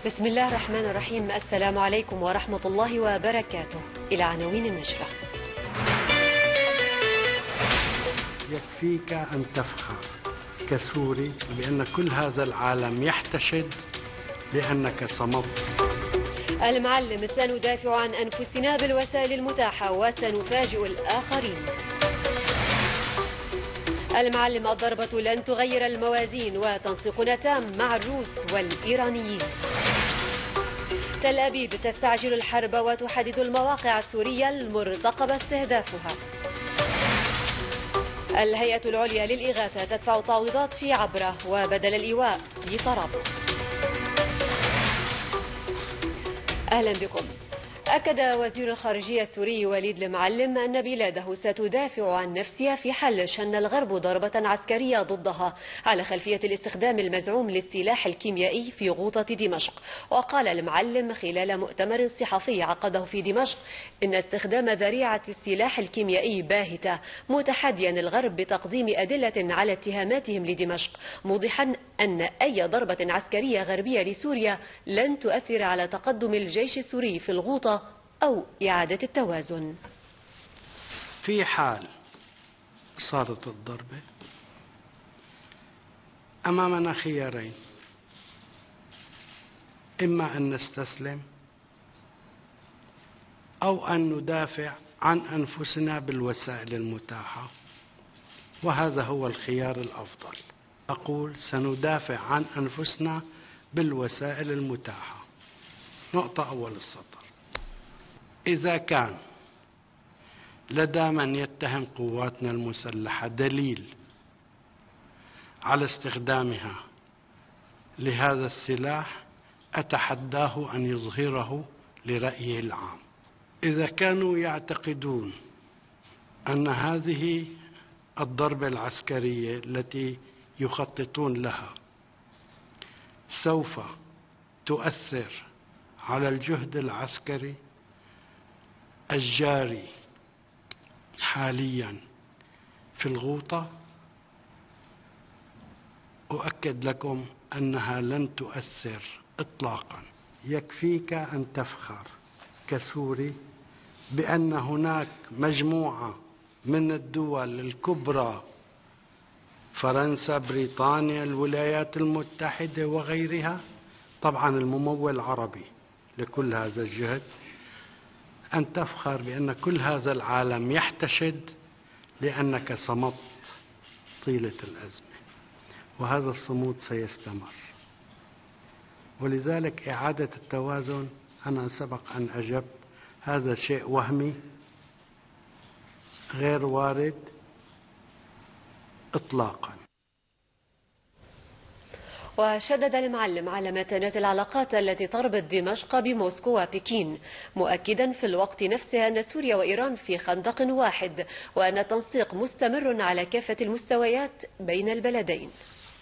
بسم الله الرحمن الرحيم. السلام عليكم ورحمة الله وبركاته. إلى عناوين النشرة. يكفيك أن تفخر كسوري بأن كل هذا العالم يحتشد لأنك صمت. المعلم: سندافع عن أنفسنا بالوسائل المتاحة وسنفاجئ الآخرين. المعلم: الضربة لن تغير الموازين وتنسيقنا تام مع الروس والإيرانيين. تل أبيب: تستعجل الحرب وتحدد المواقع السورية المرتقب استهدافها. الهيئة العليا للإغاثة تدفع تعويضات في عبرة وبدل الإيواء في طرابلس. أهلا بكم. أكد وزير الخارجية السوري وليد المعلم أن بلاده ستدافع عن نفسها في حال شن الغرب ضربة عسكرية ضدها على خلفية الاستخدام المزعوم للسلاح الكيميائي في غوطة دمشق. وقال المعلم خلال مؤتمر صحفي عقده في دمشق إن استخدام ذريعة السلاح الكيميائي باهتة، متحديا الغرب بتقديم أدلة على اتهاماتهم لدمشق، موضحا أن أي ضربة عسكرية غربية لسوريا لن تؤثر على تقدم الجيش السوري في الغوطة أو إعادة التوازن. في حال صارت الضربة أمامنا خيارين: إما أن نستسلم أو أن ندافع عن أنفسنا بالوسائل المتاحة، وهذا هو الخيار الأفضل. أقول سندافع عن أنفسنا بالوسائل المتاحة. نقطة أول السطر: إذا كان لدى من يتهم قواتنا المسلحة دليل على استخدامها لهذا السلاح، أتحداه أن يظهره لرأيه العام. إذا كانوا يعتقدون أن هذه الضربة العسكرية التي يخططون لها سوف تؤثر على الجهد العسكري الجاري حاليا في الغوطة، أؤكد لكم أنها لن تؤثر إطلاقا. يكفيك أن تفخر كسوري بأن هناك مجموعة من الدول الكبرى، فرنسا، بريطانيا، الولايات المتحدة وغيرها، طبعا الممول العربي لكل هذا الجهد، أن تفخر بأن كل هذا العالم يحتشد لأنك صمت طيلة الأزمة، وهذا الصمود سيستمر. ولذلك إعادة التوازن، أنا سبق أن أجبت، هذا شيء وهمي غير وارد إطلاقا. وشدد المعلم على متانة العلاقات التي تربط دمشق بموسكو وبكين، مؤكدا في الوقت نفسه أن سوريا وإيران في خندق واحد، وأن التنسيق مستمر على كافة المستويات بين البلدين.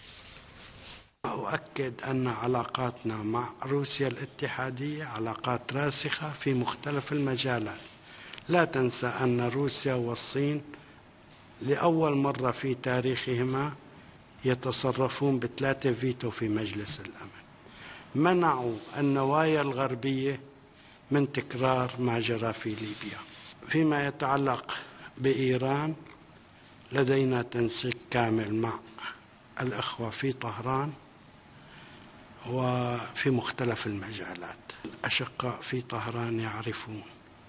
أؤكد أن علاقاتنا مع روسيا الاتحادية علاقات راسخة في مختلف المجالات. لا تنسى أن روسيا والصين لأول مرة في تاريخهما يتصرفون ب3 فيتو في مجلس الأمن، منعوا النوايا الغربية من تكرار ما جرى في ليبيا. فيما يتعلق بإيران، لدينا تنسيق كامل مع الأخوة في طهران وفي مختلف المجالات. الأشقاء في طهران يعرفون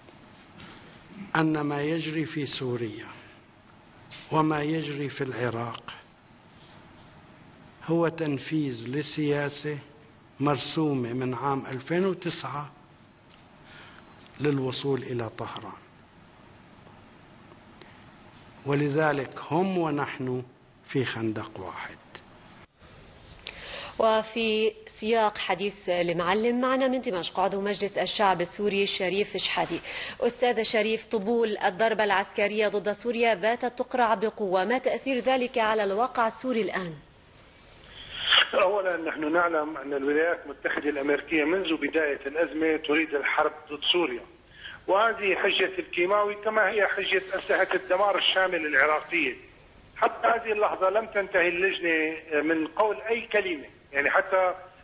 أن ما يجري في سوريا وما يجري في العراق هو تنفيذ لسياسة مرسومة من عام 2009 للوصول إلى طهران، ولذلك هم ونحن في خندق واحد. وفي سياق حديث المعلم، معنا من دمشق عضو مجلس الشعب السوري شريف شحادي. أستاذ شريف، طبول الضربة العسكرية ضد سوريا باتت تقرع بقوة، ما تأثير ذلك على الواقع السوري الآن؟ أولا نحن نعلم أن الولايات المتحدة الأمريكية منذ بداية الأزمة تريد الحرب ضد سوريا، وهذه حجة الكيماوي كما هي حجة أسلحة الدمار الشامل العراقية. حتى هذه اللحظة لم تنتهي اللجنة من قول أي كلمة، يعني حتى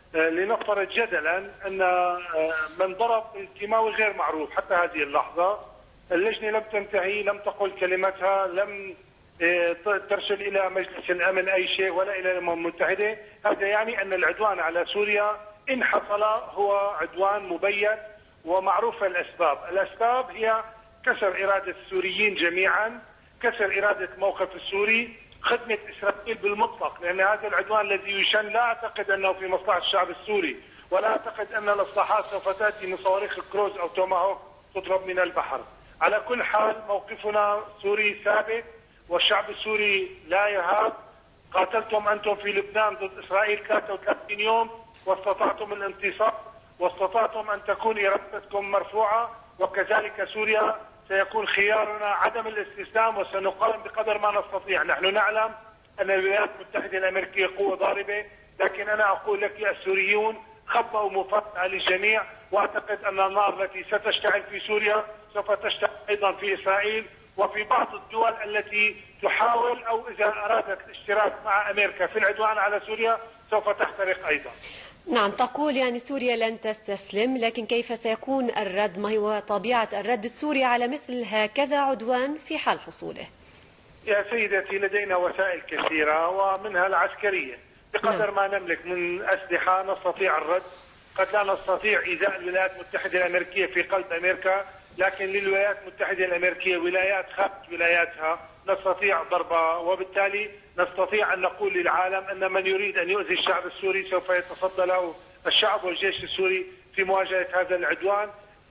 لنفترض جدلا أن من ضرب الكيماوي غير معروف حتى هذه اللحظة، اللجنة لم تنتهي، لم تقل كلمتها، لم ترسل إلى مجلس الأمن أي شيء ولا إلى الأمم المتحدة. هذا يعني أن العدوان على سوريا إن حصل هو عدوان مبين ومعروف الأسباب. الأسباب هي كسر إرادة السوريين جميعا، كسر إرادة الموقف السوري، خدمة إسرائيل بالمطلق، لأن هذا العدوان الذي يشن لا أعتقد أنه في مصلحة الشعب السوري، ولا أعتقد أن الإصلاحات سوف تأتي من صواريخ كروز أو توماهوك تضرب من البحر. على كل حال موقفنا سوري ثابت، والشعب السوري لا يهاب. قاتلتم أنتم في لبنان ضد إسرائيل 33 يوم واستطعتم الانتصار، واستطعتم أن تكون إرادتكم مرفوعة، وكذلك سوريا سيكون خيارنا عدم الاستسلام، وسنقاوم بقدر ما نستطيع. نحن نعلم أن الولايات المتحدة الأمريكية قوة ضاربة، لكن أنا أقول لك السوريون خبأوا مفاتيح للجميع، وأعتقد أن النار التي ستشتعل في سوريا سوف تشتعل أيضا في إسرائيل وفي بعض الدول التي تحاول أو إذا أرادت الاشتراك مع أمريكا في العدوان على سوريا سوف تحترق أيضا. نعم، تقول يعني سوريا لن تستسلم، لكن كيف سيكون الرد؟ ما هو طبيعة الرد السوري على مثل هكذا عدوان في حال حصوله؟ يا سيدتي لدينا وسائل كثيرة ومنها العسكرية، بقدر ما نملك من أسلحة نستطيع الرد. قد لا نستطيع إيذاء الولايات المتحدة الأمريكية في قلب أمريكا، لكن للولايات المتحدة الأمريكية ولايات خارج ولاياتها نستطيع ضربها، وبالتالي نستطيع أن نقول للعالم أن من يريد أن يؤذي الشعب السوري سوف يتصدى له الشعب والجيش السوري في مواجهة هذا العدوان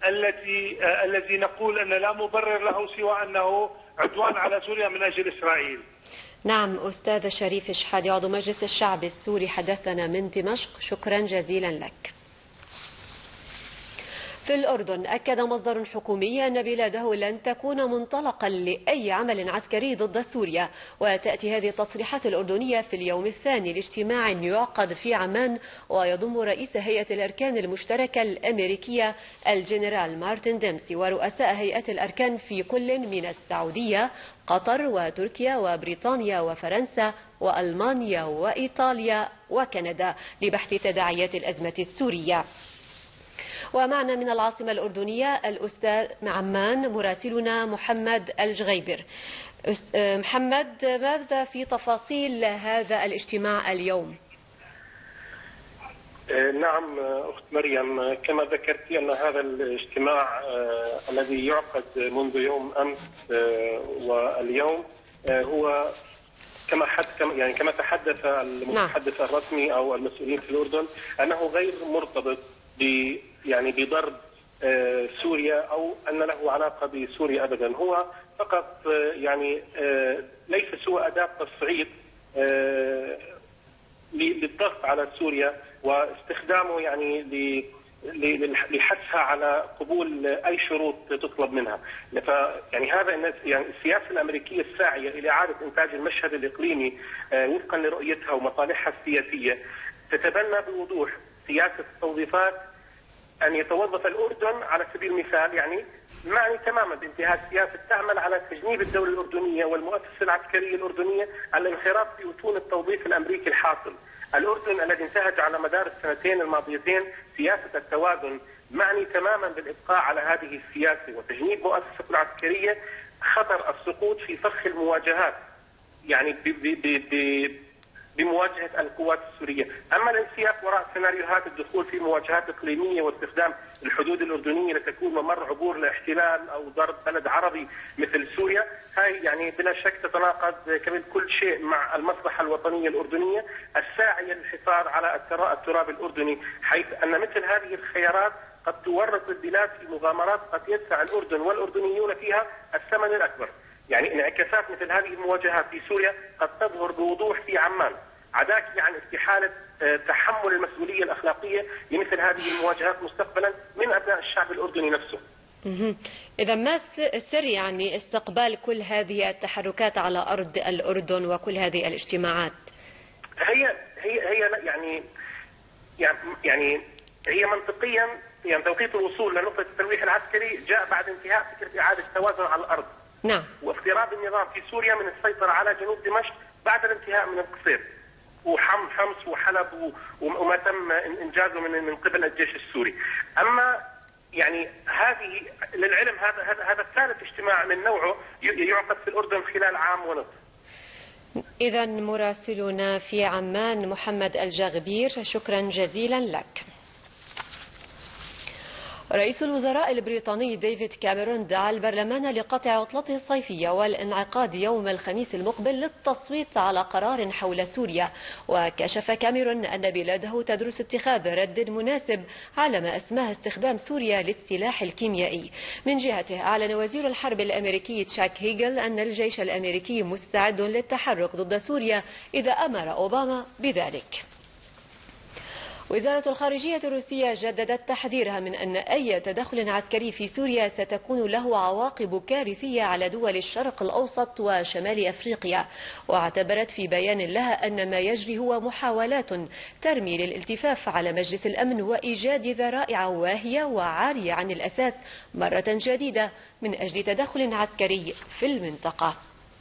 الذي نقول أن لا مبرر له سوى أنه عدوان على سوريا من أجل إسرائيل. نعم، أستاذ شريف شحادي عضو مجلس الشعب السوري حدثنا من دمشق، شكرا جزيلا لك. في الأردن أكد مصدر حكومي أن بلاده لن تكون منطلقا لأي عمل عسكري ضد سوريا، وتأتي هذه التصريحات الأردنية في اليوم الثاني لاجتماع يعقد في عمان ويضم رئيس هيئة الأركان المشتركة الأمريكية الجنرال مارتن ديمسي ورؤساء هيئة الأركان في كل من السعودية، قطر وتركيا وبريطانيا وفرنسا وألمانيا وإيطاليا وكندا لبحث تداعيات الأزمة السورية. ومعنا من العاصمة الأردنية الأستاذ عمان مراسلنا محمد الجغيبر. محمد، ماذا في تفاصيل هذا الاجتماع اليوم؟ نعم أخت مريم، كما ذكرت أن هذا الاجتماع الذي يعقد منذ يوم أمس واليوم هو كما تحدث المتحدث الرسمي أو المسؤولين في الأردن أنه غير مرتبط بضرب سوريا أو أن له علاقة بسوريا أبدا. هو فقط ليس سوى أداة تصعيد للضغط على سوريا واستخدامه لحثها على قبول أي شروط تطلب منها. هذا السياسة الأمريكية الساعية إلى إعادة إنتاج المشهد الإقليمي وفقا لرؤيتها ومصالحها السياسية تتبنى بوضوح سياسة التوظيفات، أن يتوظف الأردن على سبيل المثال معني تماما بانتهاء السياسة تعمل على تجنيب الدولة الأردنية والمؤسسة العسكرية الأردنية الانخراط في أتون التوظيف الأمريكي الحاصل. الأردن الذي انتهج على مدار السنتين الماضيتين سياسة التوازن معني تماما بالإبقاء على هذه السياسة وتجنيب مؤسسة العسكرية خطر السقوط في فخ المواجهات بمواجهة القوات السورية. أما الانسياق وراء سيناريوهات الدخول في مواجهات إقليمية واستخدام الحدود الأردنية لتكون ممر عبور لاحتلال أو ضرب بلد عربي مثل سوريا، هاي بلا شك تتناقض كل شيء مع المصلحة الوطنية الأردنية الساعية للحفاظ على التراب الأردني، حيث أن مثل هذه الخيارات قد تورط البلاد في مغامرات قد يدفع الأردن والأردنيون فيها الثمن الأكبر. انعكاسات مثل هذه المواجهات في سوريا قد تظهر بوضوح في عمان، عداك استحالة تحمل المسؤولية الأخلاقية لمثل هذه المواجهات مستقبلا من أبناء الشعب الأردني نفسه. إذا ما سر استقبال كل هذه التحركات على أرض الأردن وكل هذه الاجتماعات؟ هي منطقيا توقيت الوصول لنقطة التلويح العسكري جاء بعد انتهاء فكرة إعادة التوازن على الأرض. نعم. وافتراض النظام في سوريا من السيطرة على جنوب دمشق بعد الانتهاء من القصير. وحمص وحلب وما تم انجازه من قبل الجيش السوري. اما يعني هذه للعلم هذا الثالث اجتماع من نوعه يعقد في الأردن خلال عام ونصف. إذا مراسلنا في عمان محمد الجاغبير، شكرا جزيلا لك. رئيس الوزراء البريطاني ديفيد كاميرون دعا البرلمان لقطع عطلته الصيفية والانعقاد يوم الخميس المقبل للتصويت على قرار حول سوريا. وكشف كاميرون أن بلاده تدرس اتخاذ رد مناسب على ما أسماه استخدام سوريا للسلاح الكيميائي. من جهته أعلن وزير الحرب الأمريكي تشاك هيجل أن الجيش الأمريكي مستعد للتحرك ضد سوريا إذا أمر أوباما بذلك. وزارة الخارجية الروسية جددت تحذيرها من أن أي تدخل عسكري في سوريا ستكون له عواقب كارثية على دول الشرق الأوسط وشمال أفريقيا. واعتبرت في بيان لها أن ما يجري هو محاولات ترمي للالتفاف على مجلس الأمن وإيجاد ذرائع واهية وعارية عن الأساس مرة جديدة من أجل تدخل عسكري في المنطقة.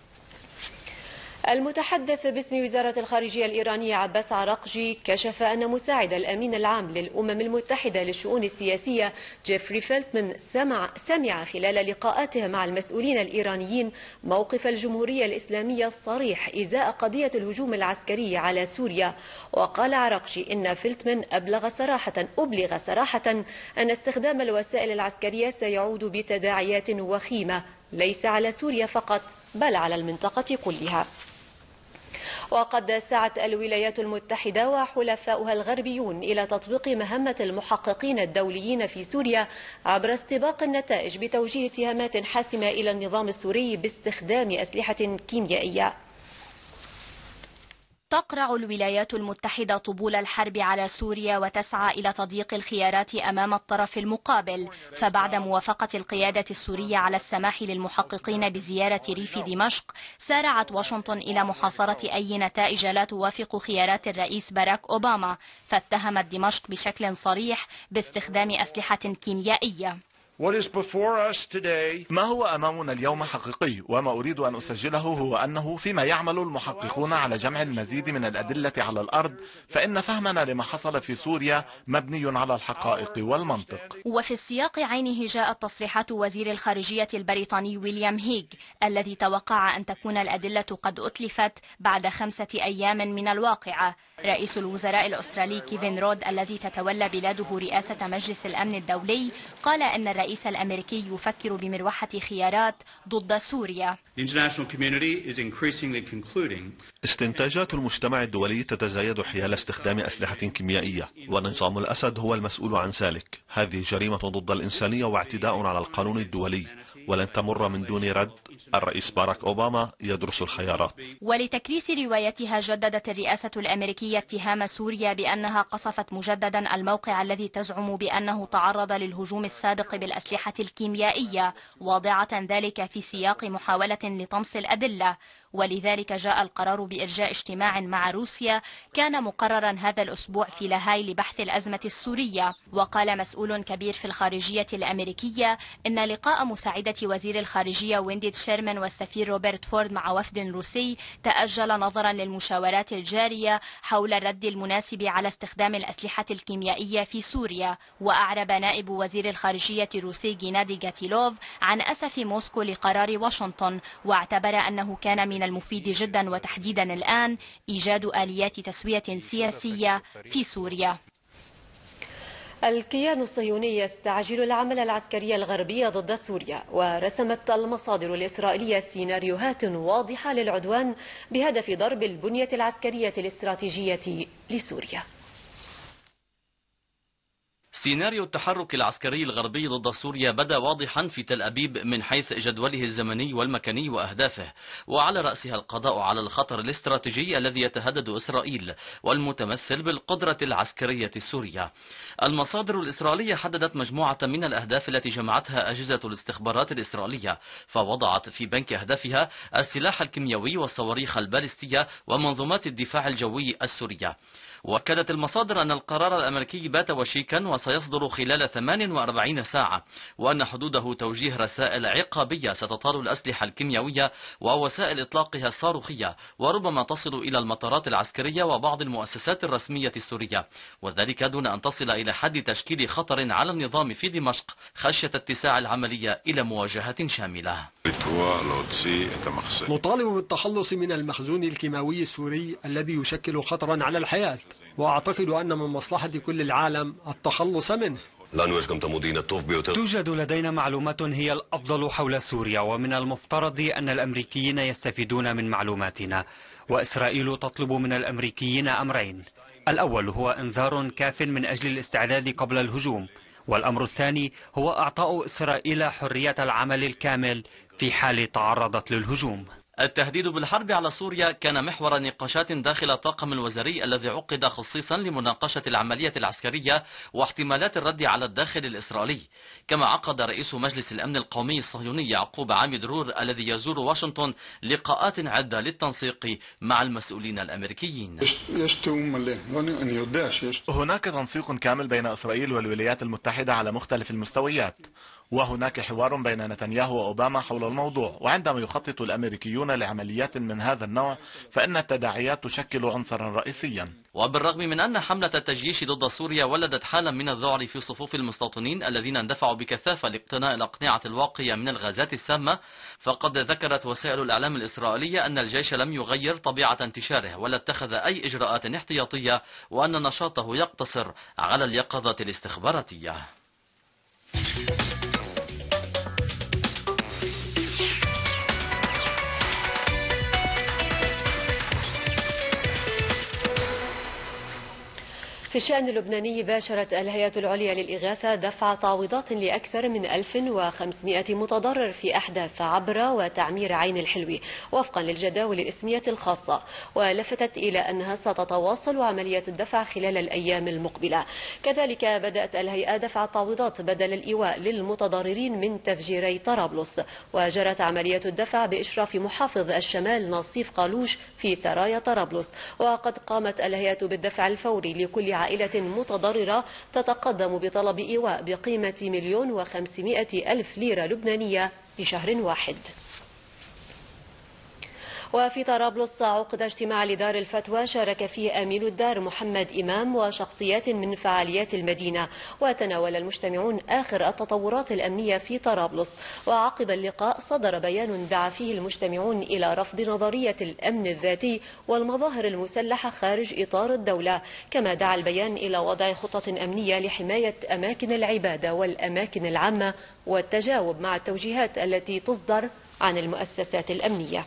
المتحدث باسم وزارة الخارجية الإيرانية عباس عراقجي كشف أن مساعد الأمين العام للأمم المتحدة للشؤون السياسية جيفري فيلتمان سمع خلال لقاءاته مع المسؤولين الإيرانيين موقف الجمهورية الإسلامية الصريح إزاء قضية الهجوم العسكري على سوريا. وقال عراقجي إن فيلتمان أبلغ صراحة أن استخدام الوسائل العسكرية سيعود بتداعيات وخيمة ليس على سوريا فقط بل على المنطقة كلها. وقد سعت الولايات المتحدة وحلفاؤها الغربيون إلى تطبيق مهمة المحققين الدوليين في سوريا عبر استباق النتائج بتوجيه اتهامات حاسمة إلى النظام السوري باستخدام أسلحة كيميائية. تقرع الولايات المتحدة طبول الحرب على سوريا وتسعى إلى تضييق الخيارات أمام الطرف المقابل. فبعد موافقة القيادة السورية على السماح للمحققين بزيارة ريف دمشق، سارعت واشنطن إلى محاصرة أي نتائج لا توافق خيارات الرئيس باراك أوباما، فاتهمت دمشق بشكل صريح باستخدام أسلحة كيميائية. ما هو أمامنا اليوم حقيقي، وما أريد أن أسجله هو أنه فيما يعمل المحققون على جمع المزيد من الأدلة على الأرض، فإن فهمنا لما حصل في سوريا مبني على الحقائق والمنطق. وفي السياق عينه جاءت تصريحات وزير الخارجية البريطاني ويليام هيغ الذي توقع أن تكون الأدلة قد أتلفت بعد 5 أيام من الواقعة. رئيس الوزراء الأسترالي كيفن رود الذي تتولى بلاده رئاسة مجلس الأمن الدولي قال أن الرئيس الأمريكي يفكر بمروحة خيارات ضد سوريا. استنتاجات المجتمع الدولي تتزايد حيال استخدام أسلحة كيميائية، ونظام الأسد هو المسؤول عن ذلك. هذه جريمة ضد الإنسانية واعتداء على القانون الدولي، ولن تمر من دون رد. الرئيس باراك أوباما يدرس الخيارات. ولتكريس روايتها، جددت الرئاسة الأمريكية اتهام سوريا بأنها قصفت مجددا الموقع الذي تزعم بأنه تعرض للهجوم السابق بالأسلحة الكيميائية، واضعة ذلك في سياق محاولة لطمس الأدلة. ولذلك جاء القرار بإرجاء اجتماع مع روسيا كان مقررا هذا الأسبوع في لاهاي لبحث الأزمة السورية. وقال مسؤول كبير في الخارجية الأمريكية إن لقاء مساعدة وزير الخارجية ويندي شيرمان والسفير روبرت فورد مع وفد روسي تأجل نظرا للمشاورات الجارية حول الرد المناسب على استخدام الأسلحة الكيميائية في سوريا. وأعرب نائب وزير الخارجية الروسي جينادي غاتيلوف عن أسف موسكو لقرار واشنطن، واعتبر أنه كان من المفيد جدا وتحديدا الآن إيجاد آليات تسوية سياسية في سوريا. الكيان الصهيوني يستعجل العمل العسكري الغربي ضد سوريا، ورسمت المصادر الإسرائيلية سيناريوهات واضحة للعدوان بهدف ضرب البنية العسكرية الاستراتيجية لسوريا. سيناريو التحرك العسكري الغربي ضد سوريا بدا واضحا في تل أبيب من حيث جدوله الزمني والمكاني وأهدافه، وعلى رأسها القضاء على الخطر الاستراتيجي الذي يتهدد إسرائيل والمتمثل بالقدرة العسكرية السورية. المصادر الإسرائيلية حددت مجموعة من الأهداف التي جمعتها أجهزة الاستخبارات الإسرائيلية، فوضعت في بنك أهدافها السلاح الكيميائي والصواريخ البالستية ومنظومات الدفاع الجوي السورية. وأكدت المصادر أن القرار الأمريكي بات وشيكا وسيصدر خلال 48 ساعة، وأن حدوده توجيه رسائل عقابية ستطال الأسلحة الكيميائية ووسائل إطلاقها الصاروخية، وربما تصل إلى المطارات العسكرية وبعض المؤسسات الرسمية السورية، وذلك دون أن تصل إلى حد تشكيل خطر على النظام في دمشق خشية اتساع العملية إلى مواجهة شاملة. نطالب بالتخلص من المخزون الكيماوي السوري الذي يشكل خطرا على الحياة، وأعتقد أن من مصلحة كل العالم التخلص منه. توجد لدينا معلومات هي الأفضل حول سوريا، ومن المفترض أن الأمريكيين يستفيدون من معلوماتنا، وإسرائيل تطلب من الأمريكيين أمرين: الأول هو إنذار كاف من أجل الاستعداد قبل الهجوم، والأمر الثاني هو إعطاء إسرائيل حرية العمل الكامل في حال تعرضت للهجوم. التهديد بالحرب على سوريا كان محور نقاشات داخل الطاقم الوزاري الذي عقد خصيصا لمناقشة العملية العسكرية واحتمالات الرد على الداخل الإسرائيلي. كما عقد رئيس مجلس الأمن القومي الصهيوني يعقوب عامد رور الذي يزور واشنطن لقاءات عدة للتنسيق مع المسؤولين الأمريكيين. هناك تنسيق كامل بين إسرائيل والولايات المتحدة على مختلف المستويات، وهناك حوار بين نتنياهو وأوباما حول الموضوع، وعندما يخطط الأمريكيون لعمليات من هذا النوع فإن التداعيات تشكل عنصرا رئيسيا. وبالرغم من أن حملة التجيش ضد سوريا ولدت حالا من الذعر في صفوف المستوطنين الذين اندفعوا بكثافة لاقتناء الأقنعة الواقية من الغازات السامة، فقد ذكرت وسائل الإعلام الإسرائيلية أن الجيش لم يغير طبيعة انتشاره ولا اتخذ أي إجراءات احتياطية، وأن نشاطه يقتصر على اليقظة الاستخباراتية. في الشأن اللبناني باشرت الهيئة العليا للإغاثة دفع تعويضات لأكثر من 1500 متضرر في أحداث عبرة وتعمير عين الحلوي وفقا للجداول الإسمية الخاصة، ولفتت إلى أنها ستتواصل عملية الدفع خلال الأيام المقبلة. كذلك بدأت الهيئة دفع التعويضات بدل الإيواء للمتضررين من تفجيري طرابلس، وجرت عملية الدفع بإشراف محافظ الشمال ناصيف قالوش في سرايا طرابلس. وقد قامت الهيئة بالدفع الفوري لكل عائلة متضررة تتقدم بطلب إيواء بقيمة 1,500,000 ليرة لبنانية لشهر واحد. وفي طرابلس عقد اجتماع لدار الفتوى شارك فيه أمين الدار محمد إمام وشخصيات من فعاليات المدينة، وتناول المجتمعون آخر التطورات الأمنية في طرابلس. وعقب اللقاء صدر بيان دعا فيه المجتمعون إلى رفض نظرية الأمن الذاتي والمظاهر المسلحة خارج إطار الدولة، كما دعا البيان إلى وضع خطة أمنية لحماية أماكن العبادة والأماكن العامة والتجاوب مع التوجيهات التي تصدر عن المؤسسات الأمنية.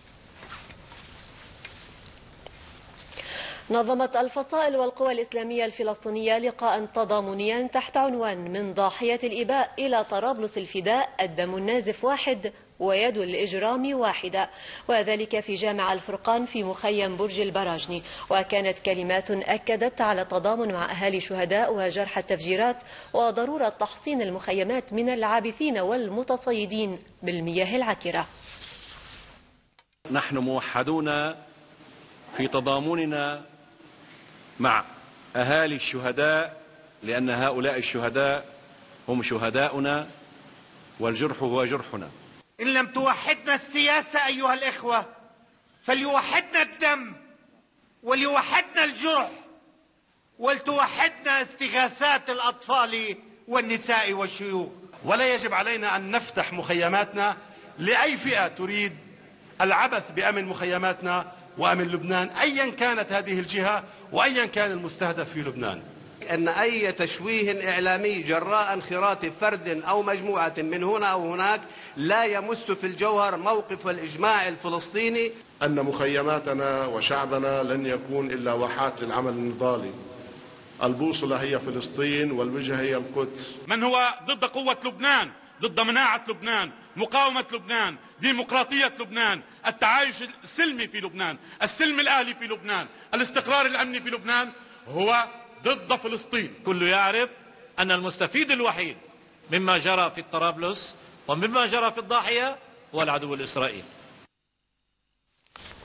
نظمت الفصائل والقوى الإسلامية الفلسطينية لقاء تضامنيا تحت عنوان من ضاحية الإباء إلى طرابلس الفداء، الدم النازف واحد ويد الإجرام واحدة، وذلك في جامع الفرقان في مخيم برج البراجني. وكانت كلمات أكدت على التضامن مع أهالي شهداء وجرحى التفجيرات وضرورة تحصين المخيمات من العابثين والمتصيدين بالمياه العكرة. نحن موحدون في تضامننا مع أهالي الشهداء، لأن هؤلاء الشهداء هم شهداؤنا والجرح هو جرحنا. إن لم توحدنا السياسة أيها الإخوة فليوحدنا الدم وليوحدنا الجرح ولتوحدنا استغاثات الأطفال والنساء والشيوخ. ولا يجب علينا أن نفتح مخيماتنا لأي فئة تريد العبث بأمن مخيماتنا وأمن لبنان، أيا كانت هذه الجهة وأيا كان المستهدف في لبنان. أن أي تشويه إعلامي جراء انخراط فرد أو مجموعة من هنا أو هناك لا يمس في الجوهر موقف الإجماع الفلسطيني. أن مخيماتنا وشعبنا لن يكون إلا واحات للعمل النضالي. البوصلة هي فلسطين والوجهة هي القدس. من هو ضد قوة لبنان، ضد مناعة لبنان، مقاومة لبنان، ديمقراطية لبنان، التعايش السلمي في لبنان، السلم الأهلي في لبنان، الاستقرار الأمني في لبنان، هو ضد فلسطين. كل يعرف أن المستفيد الوحيد مما جرى في طرابلس ومما جرى في الضاحية هو العدو الإسرائيلي.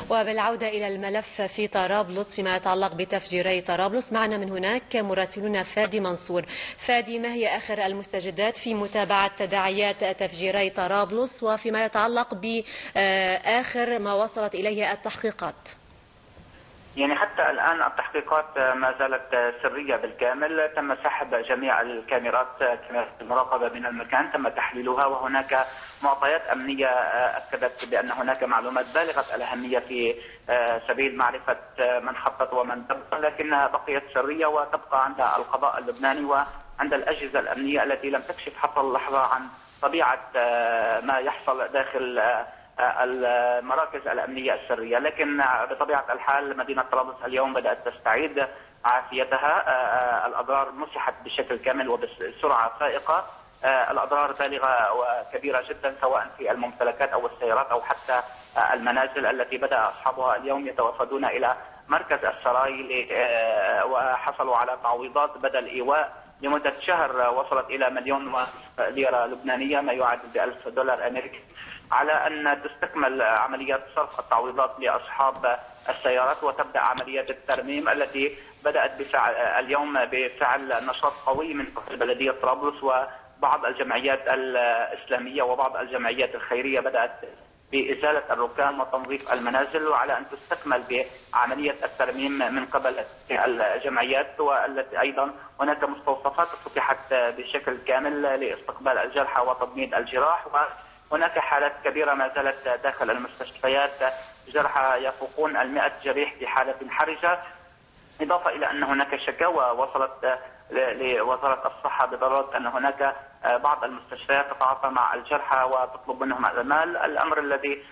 وبالعودة إلى الملف في طرابلس فيما يتعلق بتفجيري طرابلس، معنا من هناك مراسلنا فادي منصور. فادي، ما هي آخر المستجدات في متابعة تداعيات تفجيري طرابلس وفيما يتعلق بآخر ما وصلت إليه التحقيقات؟ يعني حتى الآن التحقيقات ما زالت سرية بالكامل. تم سحب جميع الكاميرات المراقبة من المكان، تم تحليلها، وهناك معطيات أمنية أكدت بأن هناك معلومات بالغة الأهمية في سبيل معرفة من خطط ومن تبقى، لكنها بقيت سرية وتبقى عند القضاء اللبناني وعند الأجهزة الأمنية التي لم تكشف حتى اللحظة عن طبيعة ما يحصل داخل المراكز الأمنية السرية. لكن بطبيعة الحال مدينة طرابلس اليوم بدأت تستعيد عافيتها. الأضرار مسحت بشكل كامل وبسرعة فائقة. الأضرار بالغة وكبيرة جدا سواء في الممتلكات أو السيارات أو حتى المنازل التي بدأ أصحابها اليوم يتوافدون إلى مركز السراي وحصلوا على تعويضات بدل إيواء لمدة شهر وصلت إلى 1,000,000 ليرة لبنانية ما يعادل $1,000 أمريكي، على أن تستكمل عمليات صرف التعويضات لأصحاب السيارات وتبدأ عمليات الترميم التي بدأت اليوم بفعل نشاط قوي من قبل بلدية طرابلس وبعض الجمعيات الإسلامية وبعض الجمعيات الخيرية بدأت بإزالة الركام وتنظيف المنازل، وعلى أن تستكمل بعملية الترميم من قبل الجمعيات. والتي أيضا هناك مستوصفات فتحت بشكل كامل لاستقبال الجرحى وتضميد الجراح، وهناك حالات كبيرة ما زالت داخل المستشفيات، جرحى يفوقون 100 جريح في حالة حرجة، إضافة إلى أن هناك شكاوى وصلت لوزارة الصحة بضرورة أن هناك بعض المستشفيات تتعاطى مع الجرحى وتطلب منهم المال، الأمر الذي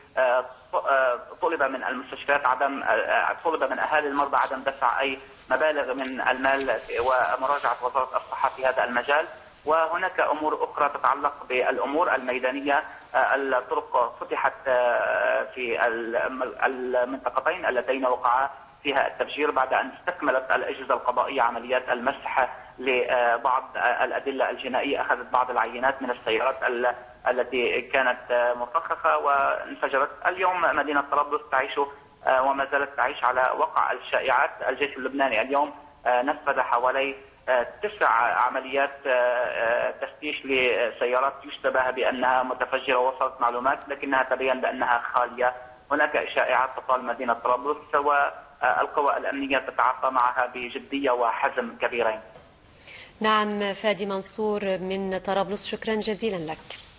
طلب من المستشفيات طلب من أهالي المرضى عدم دفع أي مبالغ من المال ومراجعة وزارة الصحة في هذا المجال. وهناك أمور أخرى تتعلق بالأمور الميدانية. الطرق فتحت في المنطقتين اللتين وقع فيها التفجير بعد أن استكملت الأجهزة القضائية عمليات المسح لبعض الأدلة الجنائية، أخذت بعض العينات من السيارات التي كانت مرخصة وانفجرت. اليوم مدينة طرابلس تعيش وما زالت تعيش على وقع الشائعات. الجيش اللبناني اليوم نفذ حوالي 9 عمليات تفتيش لسيارات يشتبه بأنها متفجرة، ووصلت معلومات لكنها تبين بأنها خالية. هناك شائعات تطال مدينة طرابلس والقوى الأمنية تتعاطى معها بجدية وحزم كبيرين. نعم، فادي منصور من طرابلس، شكرا جزيلا لك.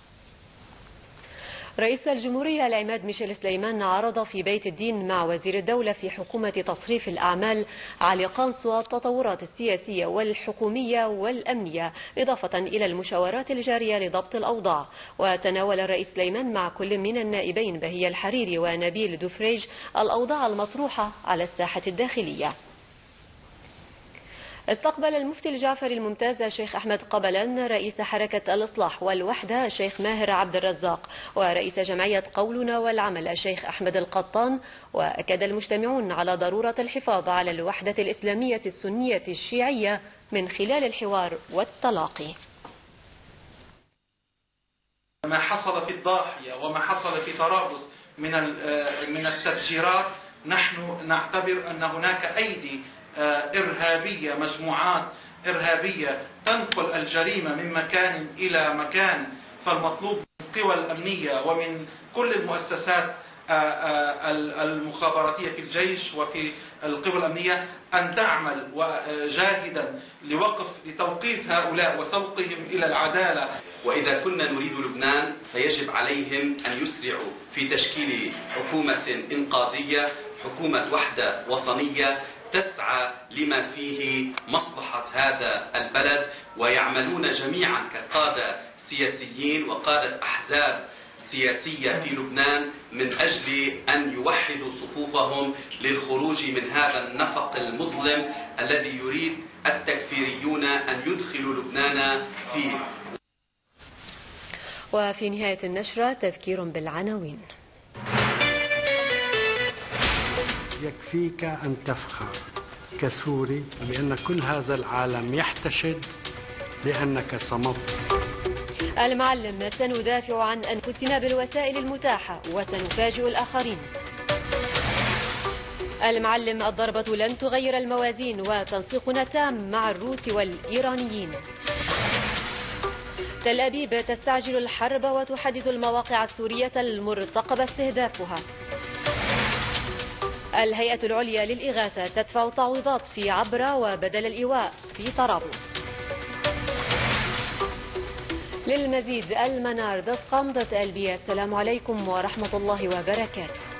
رئيس الجمهورية العماد ميشيل سليمان عرض في بيت الدين مع وزير الدولة في حكومة تصريف الأعمال علي قنصو التطورات السياسية والحكومية والأمنية، إضافة إلى المشاورات الجارية لضبط الأوضاع. وتناول الرئيس سليمان مع كل من النائبين بهي الحريري ونبيل دوفريج الأوضاع المطروحة على الساحة الداخلية. استقبل المفتي الجعفري الممتاز الشيخ أحمد قبلا رئيس حركة الإصلاح والوحدة الشيخ ماهر عبد الرزاق ورئيس جمعية قولنا والعمل الشيخ أحمد القطان. وأكد المجتمعون على ضرورة الحفاظ على الوحدة الإسلامية السنية الشيعية من خلال الحوار والتلاقي. ما حصل في الضاحية وما حصل في طرابلس من التفجيرات، نحن نعتبر أن هناك أيدي إرهابية، مجموعات إرهابية تنقل الجريمة من مكان إلى مكان. فالمطلوب من القوى الأمنية ومن كل المؤسسات المخابراتية في الجيش وفي القوى الأمنية أن تعمل جاهدا لتوقيف هؤلاء وسوقهم إلى العدالة. وإذا كنا نريد لبنان فيجب عليهم أن يسرعوا في تشكيل حكومة إنقاذية، حكومة وحدة وطنية تسعى لما فيه مصلحة هذا البلد، ويعملون جميعا كقادة سياسيين وقادة أحزاب سياسية في لبنان من أجل أن يوحدوا صفوفهم للخروج من هذا النفق المظلم الذي يريد التكفيريون أن يدخلوا لبنان فيه. وفي نهاية النشرة تذكير بالعناوين. يكفيك أن تفخر كسوري بأن كل هذا العالم يحتشد لأنك صمت. المعلم: سندافع عن أنفسنا بالوسائل المتاحة وسنفاجئ الآخرين. المعلم: الضربة لن تغير الموازين وتنسيقنا تام مع الروس والإيرانيين. تل أبيب: تستعجل الحرب وتحدد المواقع السورية المرتقب استهدافها. الهيئة العليا للإغاثة تدفع تعويضات في عبرة وبدل الإيواء في طرابلس. للمزيد المنار.com.lb. السلام عليكم ورحمة الله وبركاته.